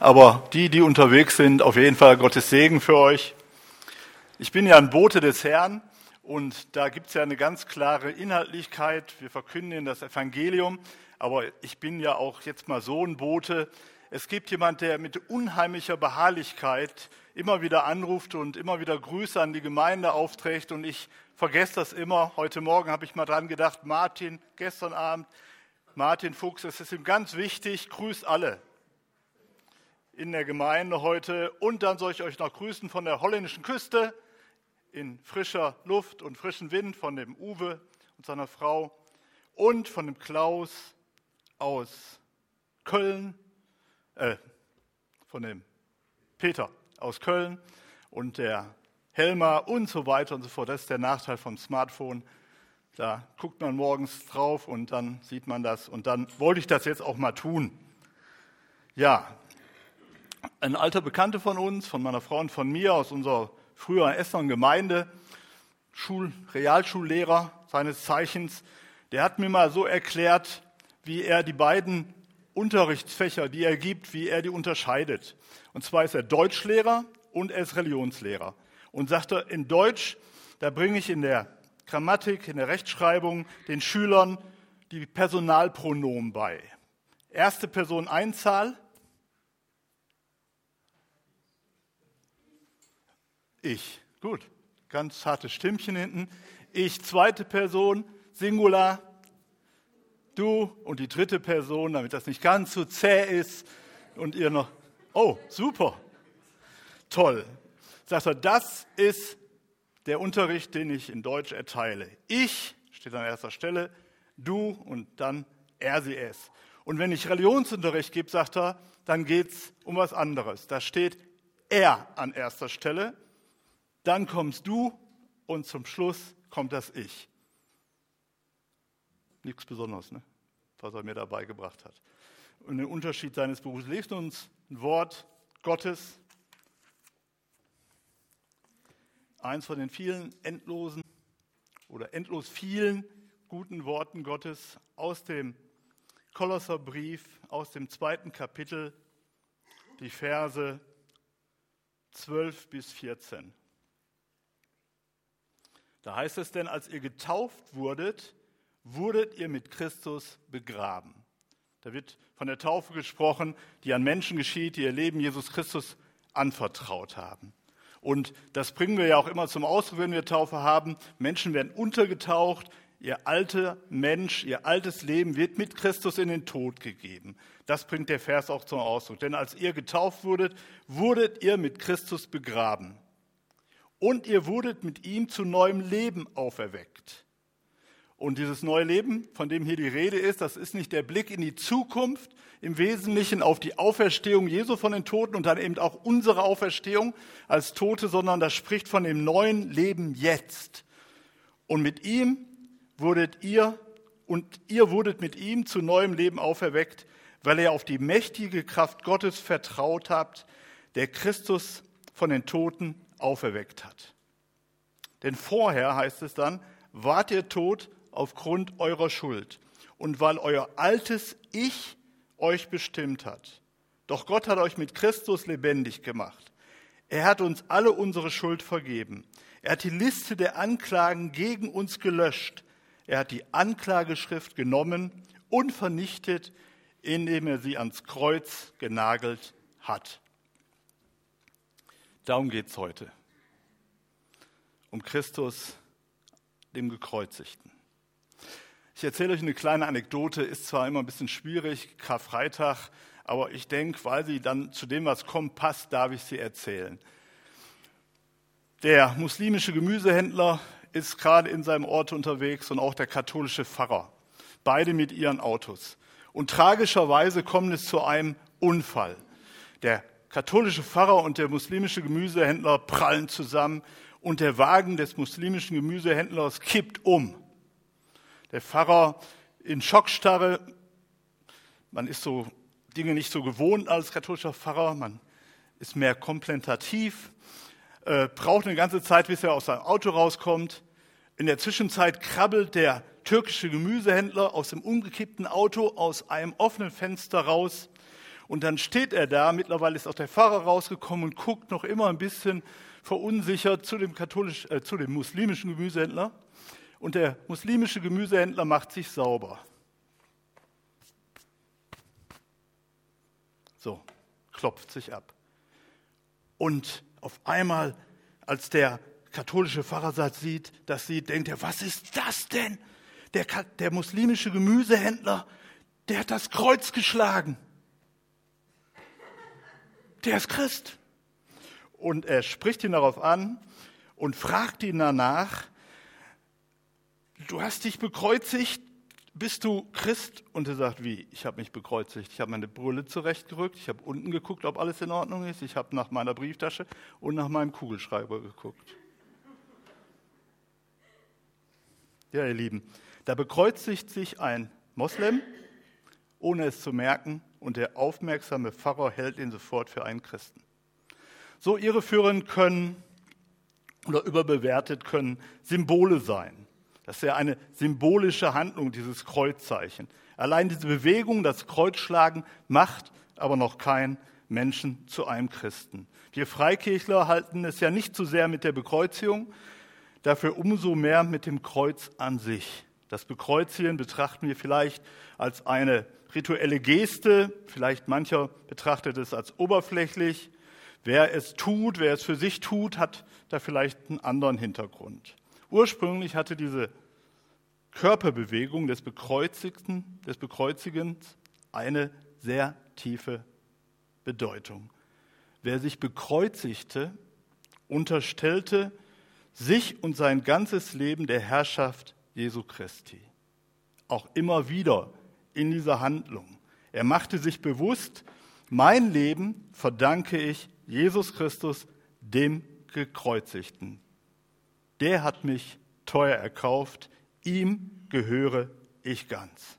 aber die unterwegs sind, auf jeden Fall Gottes Segen für euch. Ich bin ja ein Bote des Herrn und da gibt es ja eine ganz klare Inhaltlichkeit. Wir verkündigen das Evangelium, aber ich bin ja auch jetzt mal so ein Bote. Es gibt jemand, der mit unheimlicher Beharrlichkeit immer wieder anruft und immer wieder Grüße an die Gemeinde aufträgt und ich vergesse das immer. Heute Morgen habe ich mal dran gedacht, gestern Abend, Martin Fuchs, es ist ihm ganz wichtig, grüßt alle in der Gemeinde heute. Und dann soll ich euch noch grüßen von der holländischen Küste in frischer Luft und frischem Wind von dem Uwe und seiner Frau und von dem Klaus aus Köln, von dem Peter aus Köln und der Helmer und so weiter und so fort. Das ist der Nachteil vom Smartphone. Da guckt man morgens drauf und dann sieht man das. Und dann wollte ich das jetzt auch mal tun. Ja, ein alter Bekannter von uns, von meiner Frau und von mir, aus unserer früheren Essener Gemeinde, Realschullehrer seines Zeichens, der hat mir mal so erklärt, wie er die beiden Unterrichtsfächer, die er gibt, wie er die unterscheidet. Und zwar ist er Deutschlehrer und er ist Religionslehrer. Und sagt er, in Deutsch, da bringe ich in der Grammatik, in der Rechtschreibung den Schülern die Personalpronomen bei. Erste Person Einzahl, ich. Gut, ganz zartes Stimmchen hinten. Ich, zweite Person, Singular, du und die dritte Person, damit das nicht ganz so zäh ist und ihr noch, oh, super, toll. Sagt er, das ist der Unterricht, den ich in Deutsch erteile. Ich, steht an erster Stelle, du und dann er, sie, es. Und wenn ich Religionsunterricht gebe, sagt er, dann geht es um was anderes. Da steht er an erster Stelle, dann kommst du und zum Schluss kommt das Ich. Nichts Besonderes, ne? Was er mir dabei gebracht hat. Und den Unterschied seines Berufs. Lest uns ein Wort Gottes, eins von den vielen endlos vielen guten Worten Gottes aus dem Kolosserbrief, aus dem 2. Kapitel, die Verse 12 bis 14. Da heißt es denn, als ihr getauft wurdet, wurdet ihr mit Christus begraben. Da wird von der Taufe gesprochen, die an Menschen geschieht, die ihr Leben Jesus Christus anvertraut haben. Und das bringen wir ja auch immer zum Ausdruck, wenn wir Taufe haben. Menschen werden untergetaucht, ihr alter Mensch, ihr altes Leben wird mit Christus in den Tod gegeben. Das bringt der Vers auch zum Ausdruck. Denn als ihr getauft wurdet, wurdet ihr mit Christus begraben. Und ihr wurdet mit ihm zu neuem Leben auferweckt. Und dieses neue Leben, von dem hier die Rede ist, das ist nicht der Blick in die Zukunft, im Wesentlichen auf die Auferstehung Jesu von den Toten und dann eben auch unsere Auferstehung als Tote, sondern das spricht von dem neuen Leben jetzt. Und mit ihm wurdet ihr mit ihm zu neuem Leben auferweckt, weil ihr auf die mächtige Kraft Gottes vertraut habt, der Christus von den Toten auferweckt hat. Denn vorher, heißt es dann, wart ihr tot aufgrund eurer Schuld und weil euer altes Ich euch bestimmt hat. Doch Gott hat euch mit Christus lebendig gemacht. Er hat uns alle unsere Schuld vergeben. Er hat die Liste der Anklagen gegen uns gelöscht. Er hat die Anklageschrift genommen und vernichtet, indem er sie ans Kreuz genagelt hat. Darum geht es heute. Um Christus, dem Gekreuzigten. Ich erzähle euch eine kleine Anekdote, ist zwar immer ein bisschen schwierig, Karfreitag, aber ich denke, weil sie dann zu dem, was kommt, passt, darf ich sie erzählen. Der muslimische Gemüsehändler ist gerade in seinem Ort unterwegs und auch der katholische Pfarrer, beide mit ihren Autos. Und tragischerweise kommt es zu einem Unfall. Der katholische Pfarrer und der muslimische Gemüsehändler prallen zusammen und der Wagen des muslimischen Gemüsehändlers kippt um. Der Pfarrer in Schockstarre, man ist so Dinge nicht so gewohnt als katholischer Pfarrer, man ist mehr kontemplativ, braucht eine ganze Zeit, bis er aus seinem Auto rauskommt. In der Zwischenzeit krabbelt der türkische Gemüsehändler aus dem umgekippten Auto aus einem offenen Fenster raus Und dann steht er da, mittlerweile ist auch der Pfarrer rausgekommen und guckt noch immer ein bisschen verunsichert zu dem muslimischen Gemüsehändler. Und der muslimische Gemüsehändler macht sich sauber. So, klopft sich ab. Und auf einmal, als der katholische Pfarrer das sieht, denkt er, was ist das denn? Der muslimische Gemüsehändler, der hat das Kreuz geschlagen. Der ist Christ. Und er spricht ihn darauf an und fragt ihn danach, du hast dich bekreuzigt, bist du Christ? Und er sagt, wie? Ich habe mich bekreuzigt. Ich habe meine Brille zurechtgerückt, ich habe unten geguckt, ob alles in Ordnung ist, ich habe nach meiner Brieftasche und nach meinem Kugelschreiber geguckt. Ja, ihr Lieben, da bekreuzigt sich ein Moslem, ohne es zu merken, und der aufmerksame Pfarrer hält ihn sofort für einen Christen. So irreführend können oder überbewertet können Symbole sein. Das ist ja eine symbolische Handlung, dieses Kreuzzeichen. Allein diese Bewegung, das Kreuzschlagen, macht aber noch keinen Menschen zu einem Christen. Wir Freikirchler halten es ja nicht so sehr mit der Bekreuzigung, dafür umso mehr mit dem Kreuz an sich. Das Bekreuzigen betrachten wir vielleicht als eine rituelle Geste, vielleicht mancher betrachtet es als oberflächlich. Wer es für sich tut, hat da vielleicht einen anderen Hintergrund. Ursprünglich hatte diese Körperbewegung des Bekreuzigens eine sehr tiefe Bedeutung. Wer sich bekreuzigte, unterstellte sich und sein ganzes Leben der Herrschaft Jesu Christi. Auch immer wieder in dieser Handlung. Er machte sich bewusst, mein Leben verdanke ich Jesus Christus, dem Gekreuzigten. Der hat mich teuer erkauft, ihm gehöre ich ganz.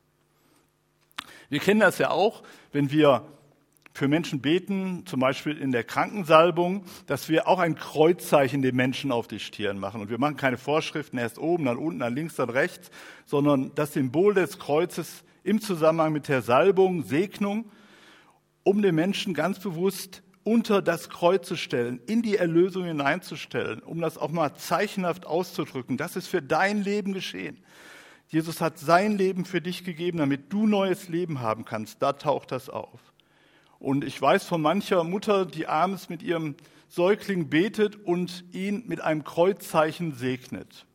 Wir kennen das ja auch, wenn wir für Menschen beten, zum Beispiel in der Krankensalbung, dass wir auch ein Kreuzzeichen den Menschen auf die Stirn machen. Und wir machen keine Vorschriften, erst oben, dann unten, dann links, dann rechts, sondern das Symbol des Kreuzes im Zusammenhang mit der Salbung, Segnung, um den Menschen ganz bewusst unter das Kreuz zu stellen, in die Erlösung hineinzustellen, um das auch mal zeichenhaft auszudrücken. Das ist für dein Leben geschehen. Jesus hat sein Leben für dich gegeben, damit du neues Leben haben kannst. Da taucht das auf. Und ich weiß von mancher Mutter, die abends mit ihrem Säugling betet und ihn mit einem Kreuzzeichen segnet.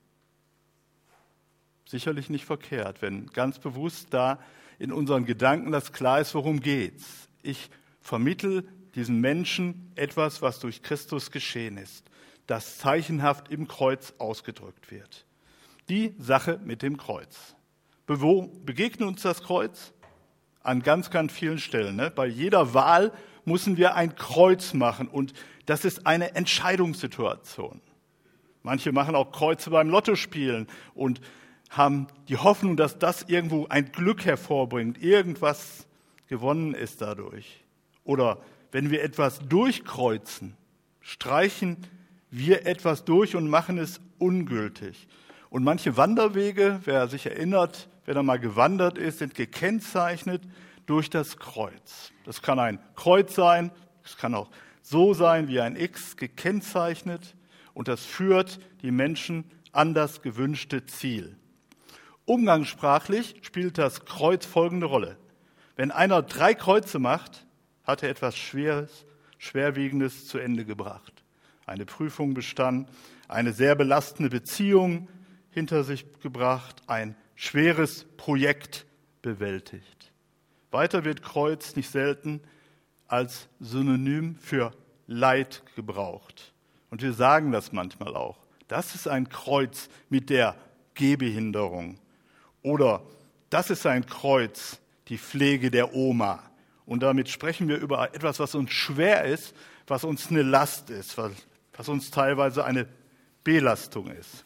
Sicherlich nicht verkehrt, wenn ganz bewusst da in unseren Gedanken das klar ist, worum geht's. Ich vermittle diesen Menschen etwas, was durch Christus geschehen ist, das zeichenhaft im Kreuz ausgedrückt wird. Die Sache mit dem Kreuz. Wo begegnet uns das Kreuz? An ganz, ganz vielen Stellen. Ne? Bei jeder Wahl müssen wir ein Kreuz machen und das ist eine Entscheidungssituation. Manche machen auch Kreuze beim Lottospielen und haben die Hoffnung, dass das irgendwo ein Glück hervorbringt, irgendwas gewonnen ist dadurch. Oder wenn wir etwas durchkreuzen, streichen wir etwas durch und machen es ungültig. Und manche Wanderwege, wer sich erinnert, wer da mal gewandert ist, sind gekennzeichnet durch das Kreuz. Das kann ein Kreuz sein, es kann auch so sein wie ein X, gekennzeichnet. Und das führt die Menschen an das gewünschte Ziel. Umgangssprachlich spielt das Kreuz folgende Rolle. Wenn einer 3 Kreuze macht, hat er etwas Schweres, Schwerwiegendes zu Ende gebracht. Eine Prüfung bestanden, eine sehr belastende Beziehung hinter sich gebracht, ein schweres Projekt bewältigt. Weiter wird Kreuz nicht selten als Synonym für Leid gebraucht. Und wir sagen das manchmal auch. Das ist ein Kreuz mit der Gehbehinderung. Oder das ist ein Kreuz, die Pflege der Oma. Und damit sprechen wir über etwas, was uns schwer ist, was uns eine Last ist, was uns teilweise eine Belastung ist.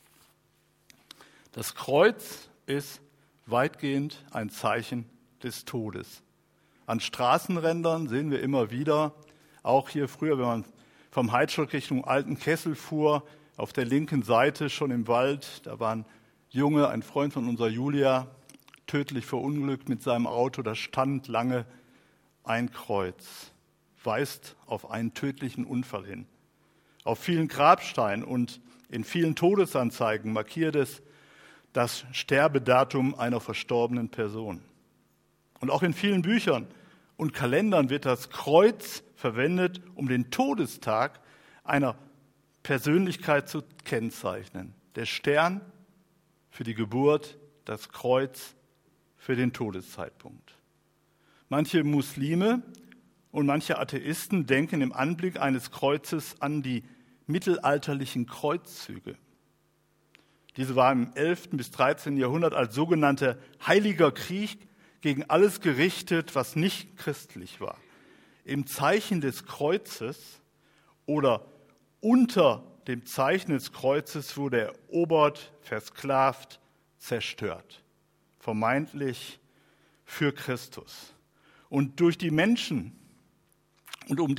Das Kreuz ist weitgehend ein Zeichen des Todes. An Straßenrändern sehen wir immer wieder, auch hier früher, wenn man vom Heidstock Richtung Altenkessel fuhr, auf der linken Seite schon im Wald, da war ein Junge, ein Freund von unserer Julia, tödlich verunglückt mit seinem Auto, das stand lange ein Kreuz weist auf einen tödlichen Unfall hin. Auf vielen Grabsteinen und in vielen Todesanzeigen markiert es das Sterbedatum einer verstorbenen Person. Und auch in vielen Büchern und Kalendern wird das Kreuz verwendet, um den Todestag einer Persönlichkeit zu kennzeichnen. Der Stern für die Geburt, das Kreuz für den Todeszeitpunkt. Manche Muslime und manche Atheisten denken im Anblick eines Kreuzes an die mittelalterlichen Kreuzzüge. Diese waren im 11. bis 13. Jahrhundert als sogenannter Heiliger Krieg gegen alles gerichtet, was nicht christlich war. Im Zeichen des Kreuzes oder unter dem Zeichen des Kreuzes wurde erobert, versklavt, zerstört. Vermeintlich für Christus. Und durch die Menschen und um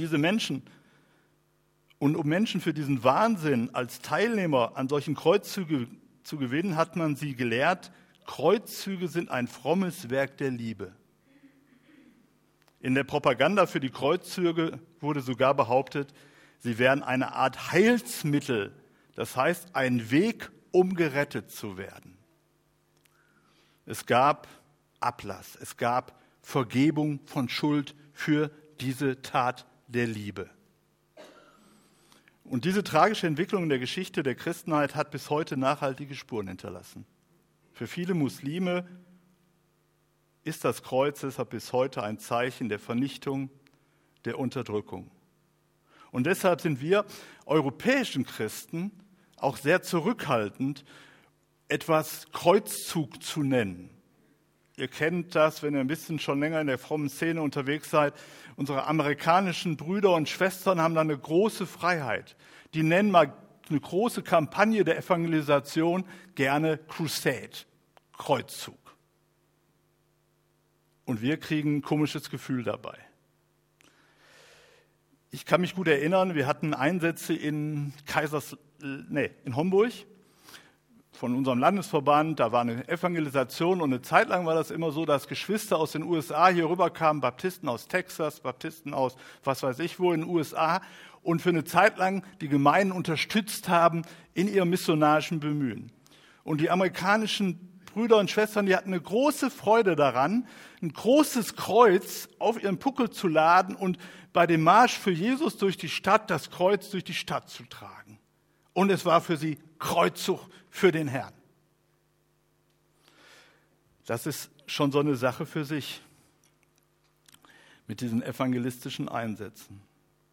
Menschen für diesen Wahnsinn als Teilnehmer an solchen Kreuzzügen zu gewinnen, hat man sie gelehrt, Kreuzzüge sind ein frommes Werk der Liebe. In der Propaganda für die Kreuzzüge wurde sogar behauptet, sie wären eine Art Heilsmittel, das heißt ein Weg, um gerettet zu werden. Es gab Ablass, es gab Vergebung von Schuld für diese Tat der Liebe. Und diese tragische Entwicklung in der Geschichte der Christenheit hat bis heute nachhaltige Spuren hinterlassen. Für viele Muslime ist das Kreuz deshalb bis heute ein Zeichen der Vernichtung, der Unterdrückung. Und deshalb sind wir europäischen Christen auch sehr zurückhaltend, etwas Kreuzzug zu nennen. Ihr kennt das, wenn ihr ein bisschen schon länger in der frommen Szene unterwegs seid. Unsere amerikanischen Brüder und Schwestern haben da eine große Freiheit. Die nennen mal eine große Kampagne der Evangelisation gerne Crusade, Kreuzzug. Und wir kriegen ein komisches Gefühl dabei. Ich kann mich gut erinnern, wir hatten Einsätze in Homburg von unserem Landesverband. Da war eine Evangelisation und eine Zeit lang war das immer so, dass Geschwister aus den USA hier rüberkamen, Baptisten aus Texas, Baptisten aus was weiß ich wo in den USA und für eine Zeit lang die Gemeinden unterstützt haben in ihrem missionarischen Bemühen. Und die amerikanischen Brüder und Schwestern, die hatten eine große Freude daran, ein großes Kreuz auf ihren Puckel zu laden und bei dem Marsch für Jesus durch die Stadt das Kreuz durch die Stadt zu tragen. Und es war für sie Kreuzzug für den Herrn. Das ist schon so eine Sache für sich mit diesen evangelistischen Einsätzen.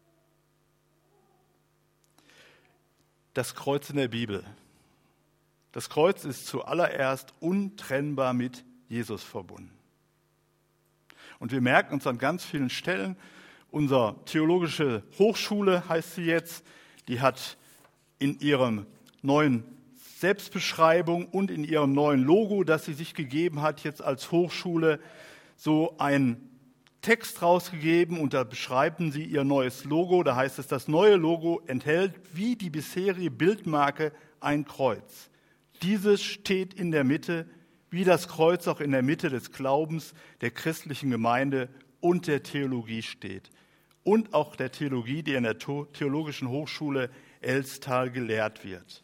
Das Kreuz in der Bibel. Das Kreuz ist zuallererst untrennbar mit Jesus verbunden. Und wir merken uns an ganz vielen Stellen, unsere theologische Hochschule heißt sie jetzt, die hat in ihrem neuen Selbstbeschreibung und in ihrem neuen Logo, das sie sich gegeben hat, jetzt als Hochschule, so einen Text rausgegeben und da beschreiben sie ihr neues Logo. Da heißt es, das neue Logo enthält wie die bisherige Bildmarke ein Kreuz. Dieses steht in der Mitte, wie das Kreuz auch in der Mitte des Glaubens der christlichen Gemeinde und der Theologie steht. Und auch der Theologie, die in der Theologischen Hochschule Elstal gelehrt wird.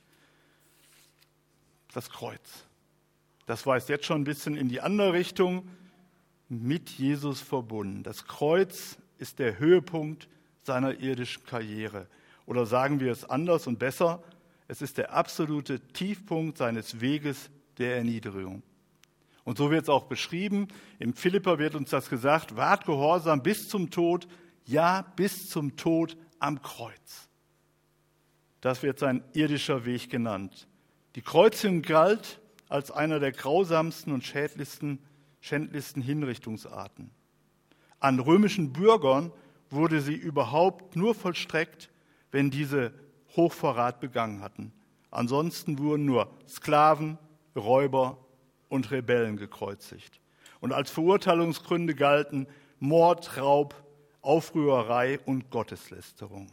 Das Kreuz. Das weist jetzt schon ein bisschen in die andere Richtung, mit Jesus verbunden. Das Kreuz ist der Höhepunkt seiner irdischen Karriere. Oder sagen wir es anders und besser, es ist der absolute Tiefpunkt seines Weges der Erniedrigung. Und so wird es auch beschrieben. Im Philipper wird uns das gesagt, ward gehorsam bis zum Tod, ja, bis zum Tod am Kreuz. Das wird sein irdischer Weg genannt. Die Kreuzigung galt als einer der grausamsten und schändlichsten Hinrichtungsarten. An römischen Bürgern wurde sie überhaupt nur vollstreckt, wenn diese Hochverrat begangen hatten. Ansonsten wurden nur Sklaven, Räuber und Rebellen gekreuzigt. Und als Verurteilungsgründe galten Mord, Raub, Aufrührerei und Gotteslästerung.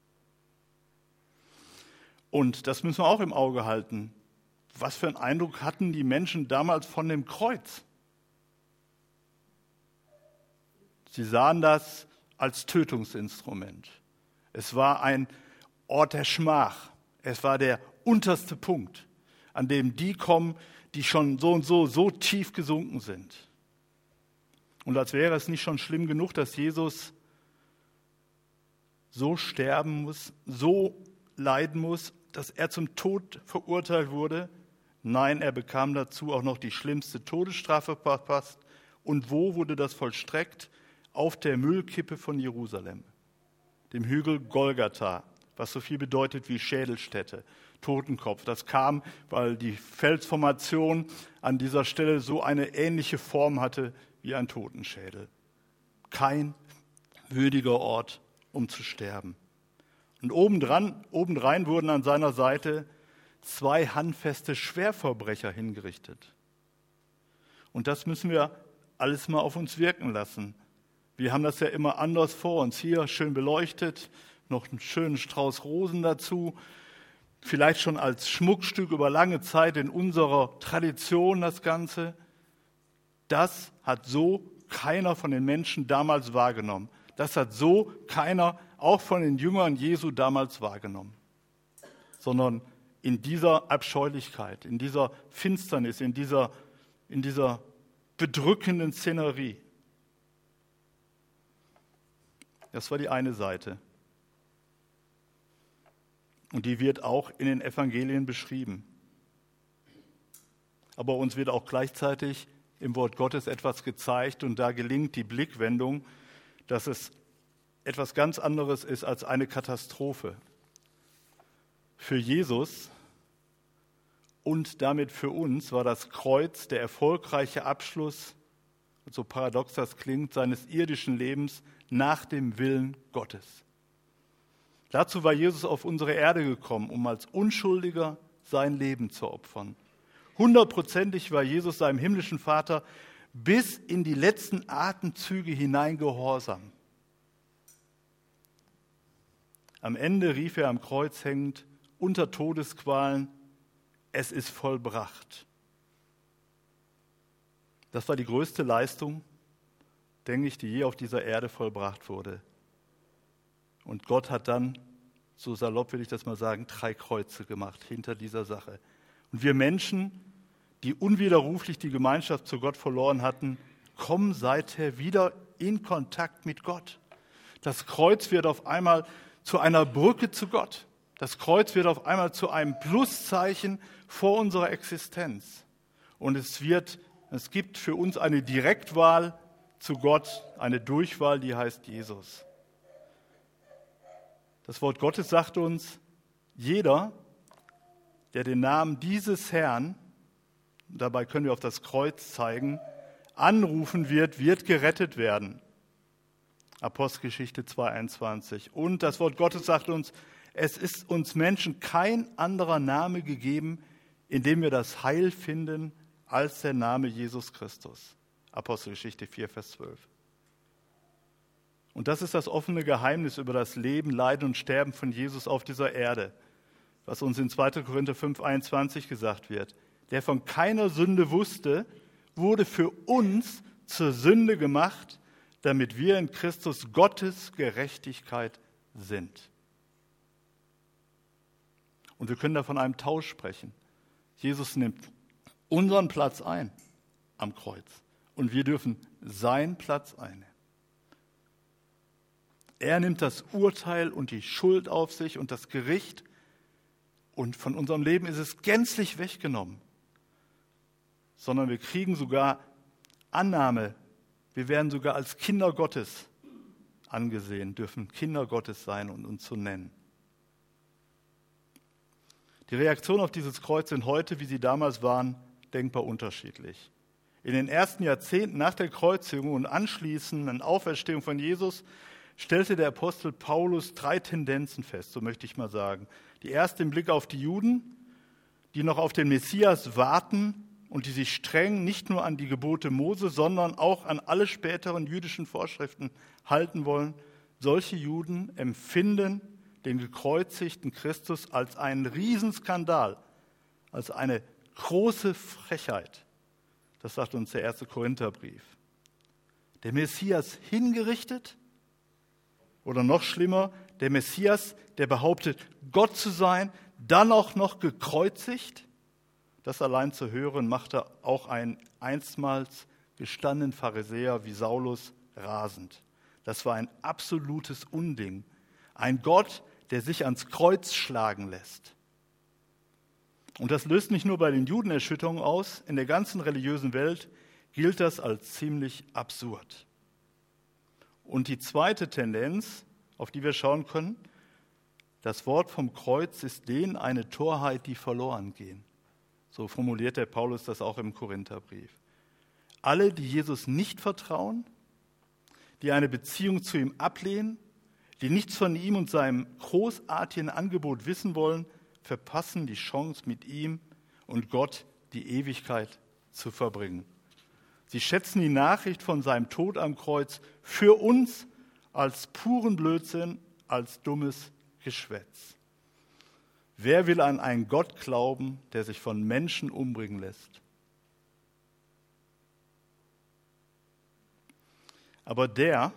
Und das müssen wir auch im Auge halten. Was für einen Eindruck hatten die Menschen damals von dem Kreuz? Sie sahen das als Tötungsinstrument. Es war ein Ort der Schmach. Es war der unterste Punkt, an dem die kommen, die schon so und so tief gesunken sind. Und als wäre es nicht schon schlimm genug, dass Jesus so sterben muss, so leiden muss, dass er zum Tod verurteilt wurde. Nein, er bekam dazu auch noch die schlimmste Todesstrafe verpasst. Und wo wurde das vollstreckt? Auf der Müllkippe von Jerusalem, dem Hügel Golgatha, was so viel bedeutet wie Schädelstätte, Totenkopf. Das kam, weil die Felsformation an dieser Stelle so eine ähnliche Form hatte wie ein Totenschädel. Kein würdiger Ort, um zu sterben. Und obendrein wurden an seiner Seite 2 handfeste Schwerverbrecher hingerichtet. Und das müssen wir alles mal auf uns wirken lassen. Wir haben das ja immer anders vor uns. Hier schön beleuchtet, noch einen schönen Strauß Rosen dazu. Vielleicht schon als Schmuckstück über lange Zeit in unserer Tradition das Ganze. Das hat so keiner von den Menschen damals wahrgenommen. Das hat so keiner, auch von den Jüngern Jesu damals wahrgenommen. Sondern in dieser Abscheulichkeit, in dieser Finsternis, in dieser bedrückenden Szenerie. Das war die eine Seite. Und die wird auch in den Evangelien beschrieben. Aber uns wird auch gleichzeitig im Wort Gottes etwas gezeigt und da gelingt die Blickwendung, dass es etwas ganz anderes ist als eine Katastrophe. Für Jesus und damit für uns war das Kreuz der erfolgreiche Abschluss, so paradox das klingt, seines irdischen Lebens nach dem Willen Gottes. Dazu war Jesus auf unsere Erde gekommen, um als Unschuldiger sein Leben zu opfern. 100%ig war Jesus seinem himmlischen Vater bis in die letzten Atemzüge hinein gehorsam. Am Ende rief er am Kreuz hängend unter Todesqualen: Es ist vollbracht. Das war die größte Leistung, denke ich, die je auf dieser Erde vollbracht wurde. Und Gott hat dann, so salopp will ich das mal sagen, 3 Kreuze gemacht hinter dieser Sache. Und wir Menschen, die unwiderruflich die Gemeinschaft zu Gott verloren hatten, kommen seither wieder in Kontakt mit Gott. Das Kreuz wird auf einmal zu einer Brücke zu Gott. Das Kreuz wird auf einmal zu einem Pluszeichen vor unserer Existenz. Und es gibt für uns eine Direktwahl zu Gott, eine Durchwahl, die heißt Jesus. Das Wort Gottes sagt uns, jeder, der den Namen dieses Herrn, dabei können wir auf das Kreuz zeigen, anrufen wird gerettet werden. Apostelgeschichte 2,21. Und das Wort Gottes sagt uns, es ist uns Menschen kein anderer Name gegeben, in dem wir das Heil finden, als der Name Jesus Christus. Apostelgeschichte 4, Vers 12. Und das ist das offene Geheimnis über das Leben, Leiden und Sterben von Jesus auf dieser Erde, was uns in 2. Korinther 5, 21 gesagt wird. Der von keiner Sünde wusste, wurde für uns zur Sünde gemacht, damit wir in Christus Gottes Gerechtigkeit sind. Und wir können da von einem Tausch sprechen. Jesus nimmt unseren Platz ein am Kreuz und wir dürfen seinen Platz einnehmen. Er nimmt das Urteil und die Schuld auf sich und das Gericht und von unserem Leben ist es gänzlich weggenommen. Sondern wir kriegen sogar Annahme. Wir werden sogar als Kinder Gottes angesehen, dürfen Kinder Gottes sein und uns so nennen. Die Reaktionen auf dieses Kreuz sind heute, wie sie damals waren, denkbar unterschiedlich. In den ersten Jahrzehnten nach der Kreuzigung und anschließenden Auferstehung von Jesus stellte der Apostel Paulus 3 Tendenzen fest, so möchte ich mal sagen. Die erste im Blick auf die Juden, die noch auf den Messias warten und die sich streng nicht nur an die Gebote Mose, sondern auch an alle späteren jüdischen Vorschriften halten wollen. Solche Juden empfinden den gekreuzigten Christus als einen Riesenskandal, als eine große Frechheit. Das sagt uns der 1. Korintherbrief. der Messias hingerichtet? Oder noch schlimmer, der Messias, der behauptet, Gott zu sein, dann auch noch gekreuzigt? Das allein zu hören, machte auch einen einstmals gestandenen Pharisäer wie Saulus rasend. Das war ein absolutes Unding. Ein Gott, der sich ans Kreuz schlagen lässt. Und das löst nicht nur bei den Juden Erschütterung aus, in der ganzen religiösen Welt gilt das als ziemlich absurd. Und die zweite Tendenz, auf die wir schauen können, das Wort vom Kreuz ist denen eine Torheit, die verloren gehen. So formuliert der Paulus das auch im Korintherbrief. Alle, die Jesus nicht vertrauen, die eine Beziehung zu ihm ablehnen, die nichts von ihm und seinem großartigen Angebot wissen wollen, verpassen die Chance, mit ihm und Gott die Ewigkeit zu verbringen. Sie schätzen die Nachricht von seinem Tod am Kreuz für uns als puren Blödsinn, als dummes Geschwätz. Wer will an einen Gott glauben, der sich von Menschen umbringen lässt? Aber der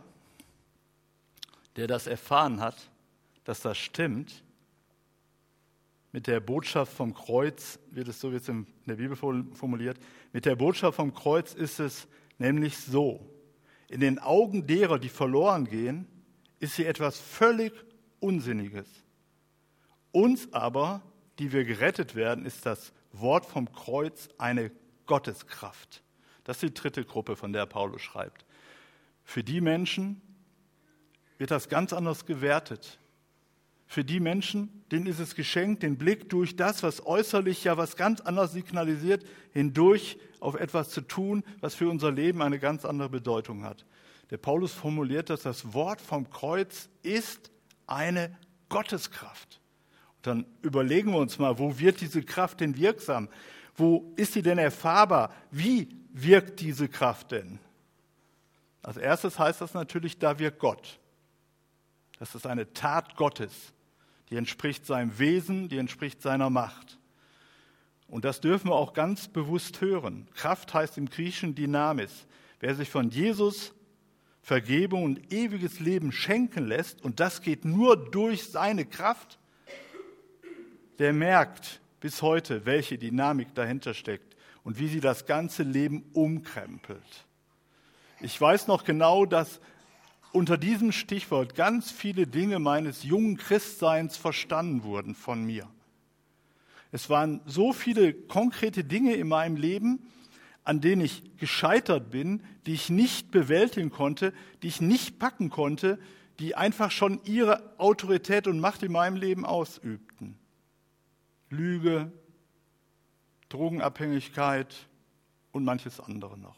das erfahren hat, dass das stimmt, mit der Botschaft vom Kreuz, wird es so jetzt in der Bibel formuliert, mit der Botschaft vom Kreuz ist es nämlich so: In den Augen derer, die verloren gehen, ist sie etwas völlig Unsinniges. Uns aber, die wir gerettet werden, ist das Wort vom Kreuz eine Gotteskraft. Das ist die dritte Gruppe, von der Paulus schreibt. Für die Menschen wird das ganz anders gewertet. Für die Menschen, denen ist es geschenkt, den Blick durch das, was äußerlich ja was ganz anderes signalisiert, hindurch auf etwas zu tun, was für unser Leben eine ganz andere Bedeutung hat. Der Paulus formuliert, dass das Wort vom Kreuz ist eine Gotteskraft. Und dann überlegen wir uns mal, wo wird diese Kraft denn wirksam? Wo ist sie denn erfahrbar? Wie wirkt diese Kraft denn? Als erstes heißt das natürlich, da wirkt Gott. Das ist eine Tat Gottes, die entspricht seinem Wesen, die entspricht seiner Macht. Und das dürfen wir auch ganz bewusst hören. Kraft heißt im Griechischen Dynamis. Wer sich von Jesus Vergebung und ewiges Leben schenken lässt, und das geht nur durch seine Kraft, der merkt bis heute, welche Dynamik dahinter steckt und wie sie das ganze Leben umkrempelt. Ich weiß noch genau, dass unter diesem Stichwort ganz viele Dinge meines jungen Christseins verstanden wurden von mir. Es waren so viele konkrete Dinge in meinem Leben, an denen ich gescheitert bin, die ich nicht bewältigen konnte, die ich nicht packen konnte, die einfach schon ihre Autorität und Macht in meinem Leben ausübten. Lüge, Drogenabhängigkeit und manches andere noch.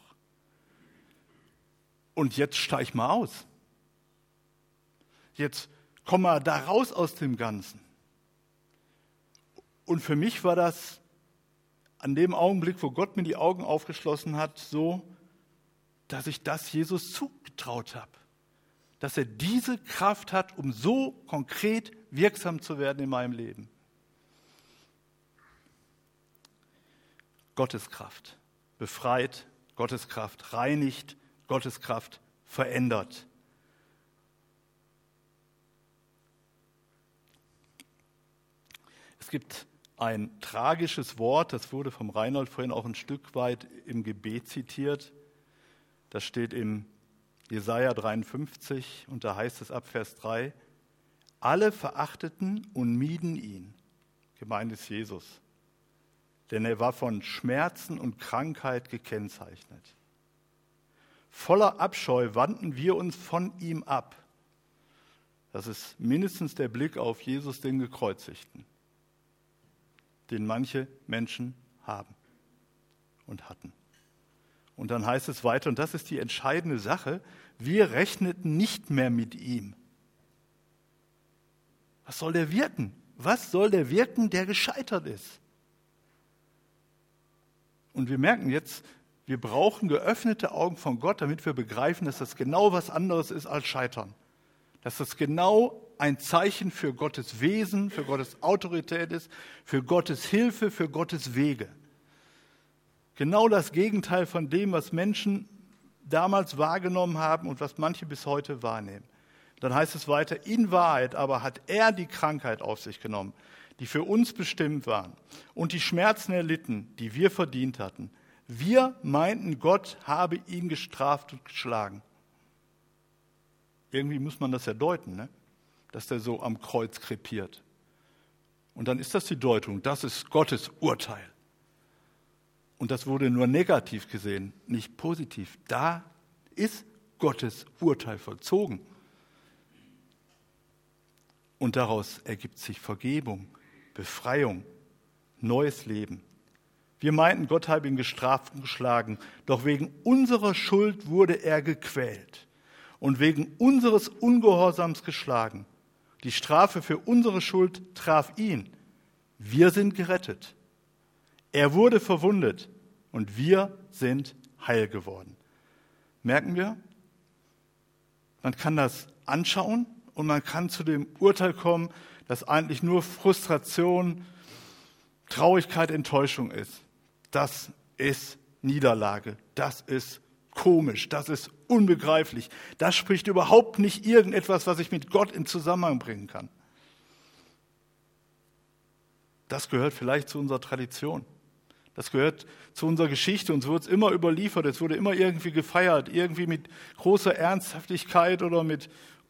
Und jetzt steig mal aus. Jetzt komm mal da raus aus dem Ganzen. Und für mich war das an dem Augenblick, wo Gott mir die Augen aufgeschlossen hat, so, dass ich das Jesus zugetraut habe. Dass er diese Kraft hat, um so konkret wirksam zu werden in meinem Leben. Gottes Kraft befreit, Gottes Kraft reinigt, Gottes Kraft verändert. Es gibt ein tragisches Wort, das wurde vom Reinhold vorhin auch ein Stück weit im Gebet zitiert. Das steht im Jesaja 53 und da heißt es ab Vers 3: Alle verachteten und mieden ihn. Gemeint ist Jesus. Denn er war von Schmerzen und Krankheit gekennzeichnet. Voller Abscheu wandten wir uns von ihm ab. Das ist mindestens der Blick auf Jesus, den Gekreuzigten, den manche Menschen haben und hatten. Und dann heißt es weiter, und das ist die entscheidende Sache, wir rechneten nicht mehr mit ihm. Was soll der wirken? Was soll der wirken, der gescheitert ist? Und wir merken jetzt, wir brauchen geöffnete Augen von Gott, damit wir begreifen, dass das genau was anderes ist als Scheitern. Dass das genau ein Zeichen für Gottes Wesen, für Gottes Autorität ist, für Gottes Hilfe, für Gottes Wege. Genau das Gegenteil von dem, was Menschen damals wahrgenommen haben und was manche bis heute wahrnehmen. Dann heißt es weiter, in Wahrheit aber hat er die Krankheit auf sich genommen, die für uns bestimmt waren, und die Schmerzen erlitten, die wir verdient hatten. Wir meinten, Gott habe ihn gestraft und geschlagen. Irgendwie muss man das ja deuten, ne? Dass der so am Kreuz krepiert. Und dann ist das die Deutung, das ist Gottes Urteil. Und das wurde nur negativ gesehen, nicht positiv. Da ist Gottes Urteil vollzogen. Und daraus ergibt sich Vergebung, Befreiung, neues Leben. Wir meinten, Gott habe ihn gestraft und geschlagen, doch wegen unserer Schuld wurde er gequält und wegen unseres Ungehorsams geschlagen. Die Strafe für unsere Schuld traf ihn. Wir sind gerettet. Er wurde verwundet und wir sind heil geworden. Merken wir? Man kann das anschauen und man kann zu dem Urteil kommen, dass eigentlich nur Frustration, Traurigkeit, Enttäuschung ist. Das ist Niederlage. Das ist komisch. Das ist unbegreiflich. Das spricht überhaupt nicht irgendetwas, was ich mit Gott in Zusammenhang bringen kann. Das gehört vielleicht zu unserer Tradition. Das gehört zu unserer Geschichte. Uns wurde es immer überliefert. Es wurde immer irgendwie gefeiert. Irgendwie mit großer Ernsthaftigkeit oder mit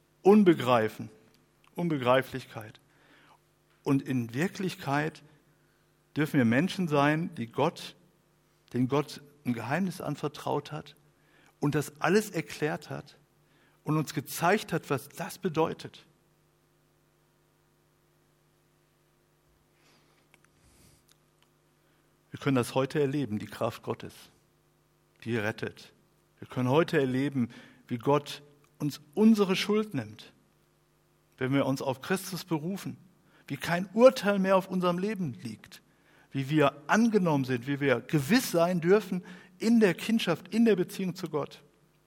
Unbegreiflichkeit. Und in Wirklichkeit dürfen wir Menschen sein, denen Gott ein Geheimnis anvertraut hat und das alles erklärt hat und uns gezeigt hat, was das bedeutet. Wir können das heute erleben, die Kraft Gottes, die rettet. Wir können heute erleben, wie Gott uns unsere Schuld nimmt, wenn wir uns auf Christus berufen, wie kein Urteil mehr auf unserem Leben liegt, wie wir angenommen sind, wie wir gewiss sein dürfen in der Kindschaft, in der Beziehung zu Gott.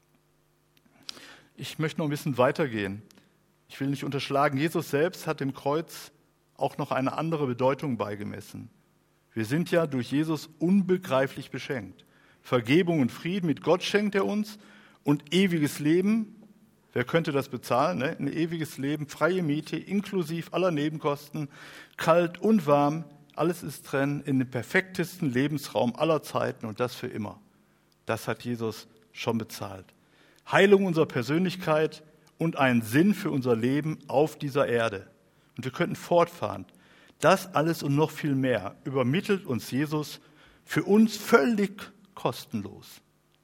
Ich möchte noch ein bisschen weitergehen. Ich will nicht unterschlagen, Jesus selbst hat dem Kreuz auch noch eine andere Bedeutung beigemessen. Wir sind ja durch Jesus unbegreiflich beschenkt. Vergebung und Frieden mit Gott schenkt er uns und ewiges Leben. Wer könnte das bezahlen? Ne? Ein ewiges Leben, freie Miete, inklusive aller Nebenkosten, kalt und warm. Alles ist drin in dem perfektesten Lebensraum aller Zeiten und das für immer. Das hat Jesus schon bezahlt. Heilung unserer Persönlichkeit und einen Sinn für unser Leben auf dieser Erde. Und wir könnten fortfahren. Das alles und noch viel mehr übermittelt uns Jesus für uns völlig kostenlos.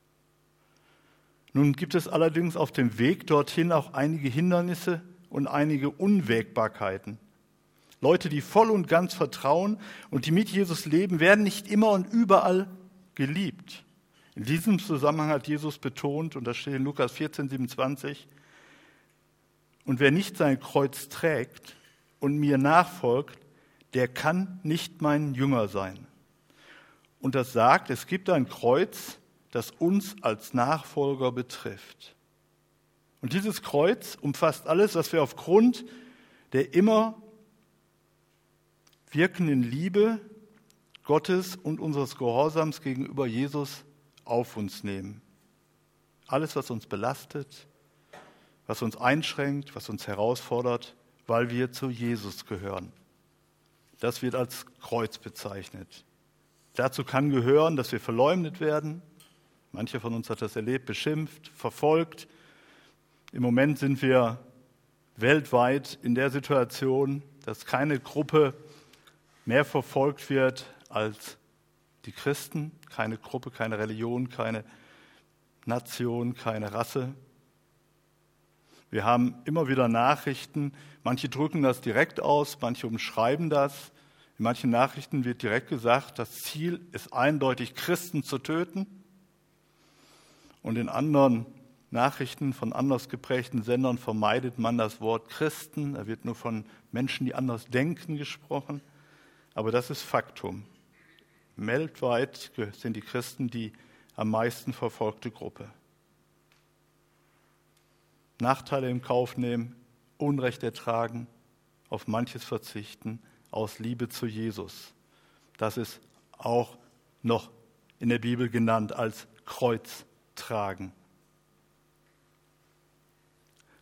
Nun gibt es allerdings auf dem Weg dorthin auch einige Hindernisse und einige Unwägbarkeiten. Leute, die voll und ganz vertrauen und die mit Jesus leben, werden nicht immer und überall geliebt. In diesem Zusammenhang hat Jesus betont, und das steht in Lukas 14, 27, und wer nicht sein Kreuz trägt und mir nachfolgt, der kann nicht mein Jünger sein. Und das sagt, es gibt ein Kreuz, das uns als Nachfolger betrifft. Und dieses Kreuz umfasst alles, was wir aufgrund der immer wirkenden Liebe Gottes und unseres Gehorsams gegenüber Jesus auf uns nehmen. Alles, was uns belastet, was uns einschränkt, was uns herausfordert, weil wir zu Jesus gehören. Das wird als Kreuz bezeichnet. Dazu kann gehören, dass wir verleumdet werden. Mancher von uns hat das erlebt, beschimpft, verfolgt. Im Moment sind wir weltweit in der Situation, dass keine Gruppe mehr verfolgt wird als die Christen. Keine Gruppe, keine Religion, keine Nation, keine Rasse. Wir haben immer wieder Nachrichten, manche drücken das direkt aus, manche umschreiben das. In manchen Nachrichten wird direkt gesagt, das Ziel ist eindeutig, Christen zu töten. Und in anderen Nachrichten von anders geprägten Sendern vermeidet man das Wort Christen. Da wird nur von Menschen, die anders denken, gesprochen. Aber das ist Faktum. Weltweit sind die Christen die am meisten verfolgte Gruppe. Nachteile im Kauf nehmen, Unrecht ertragen, auf manches verzichten, aus Liebe zu Jesus. Das ist auch noch in der Bibel genannt als Kreuz tragen.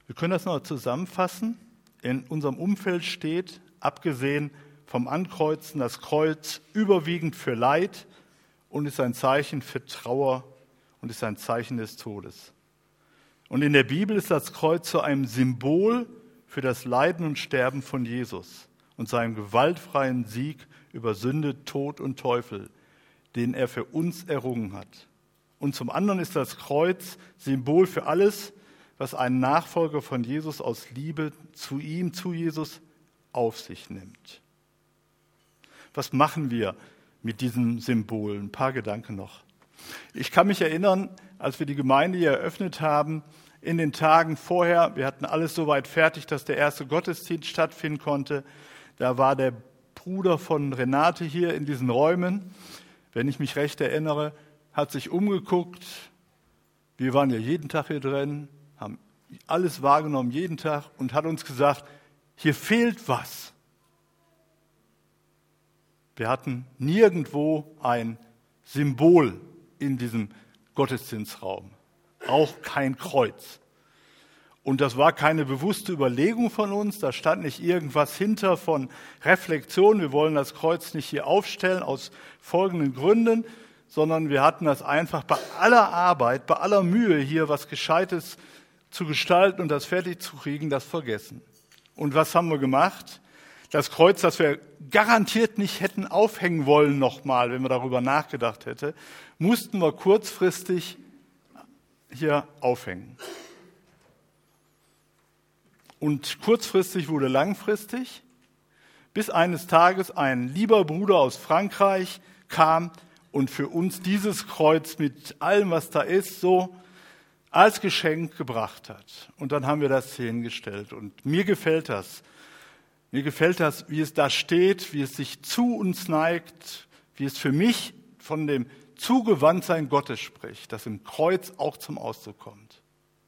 Wir können das noch zusammenfassen. In unserem Umfeld steht, abgesehen vom Ankreuzen, das Kreuz überwiegend für Leid und ist ein Zeichen für Trauer und ist ein Zeichen des Todes. Und in der Bibel ist das Kreuz zu einem Symbol für das Leiden und Sterben von Jesus und seinem gewaltfreien Sieg über Sünde, Tod und Teufel, den er für uns errungen hat. Und zum anderen ist das Kreuz Symbol für alles, was ein Nachfolger von Jesus aus Liebe zu ihm, zu Jesus, auf sich nimmt. Was machen wir mit diesem Symbol? Ein paar Gedanken noch. Ich kann mich erinnern, als wir die Gemeinde hier eröffnet haben, in den Tagen vorher, wir hatten alles soweit fertig, dass der erste Gottesdienst stattfinden konnte. Da war der Bruder von Renate hier in diesen Räumen, wenn ich mich recht erinnere, hat sich umgeguckt. Wir waren ja jeden Tag hier drin, haben alles wahrgenommen, jeden Tag, und hat uns gesagt, hier fehlt was. Wir hatten nirgendwo ein Symbol in diesem Gottesdienstraum, auch kein Kreuz. Und das war keine bewusste Überlegung von uns, da stand nicht irgendwas hinter von Reflexion, wir wollen das Kreuz nicht hier aufstellen aus folgenden Gründen, sondern wir hatten das einfach bei aller Arbeit, bei aller Mühe, hier was Gescheites zu gestalten und das fertig zu kriegen, das vergessen. Und was haben wir gemacht? Das Kreuz, das wir garantiert nicht hätten aufhängen wollen nochmal, wenn wir darüber nachgedacht hätten, mussten wir kurzfristig hier aufhängen. Und kurzfristig wurde langfristig, bis eines Tages ein lieber Bruder aus Frankreich kam und für uns dieses Kreuz mit allem, was da ist, so als Geschenk gebracht hat. Und dann haben wir das hier hingestellt. Und mir gefällt das. Mir gefällt das, wie es da steht, wie es sich zu uns neigt, wie es für mich von dem Zugewandtsein Gottes spricht, das im Kreuz auch zum Ausdruck kommt.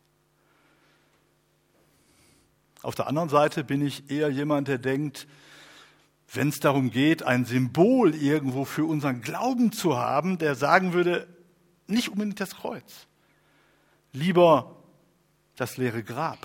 Auf der anderen Seite bin ich eher jemand, der denkt, wenn es darum geht, ein Symbol irgendwo für unseren Glauben zu haben, der sagen würde, nicht unbedingt das Kreuz. Lieber das leere Grab.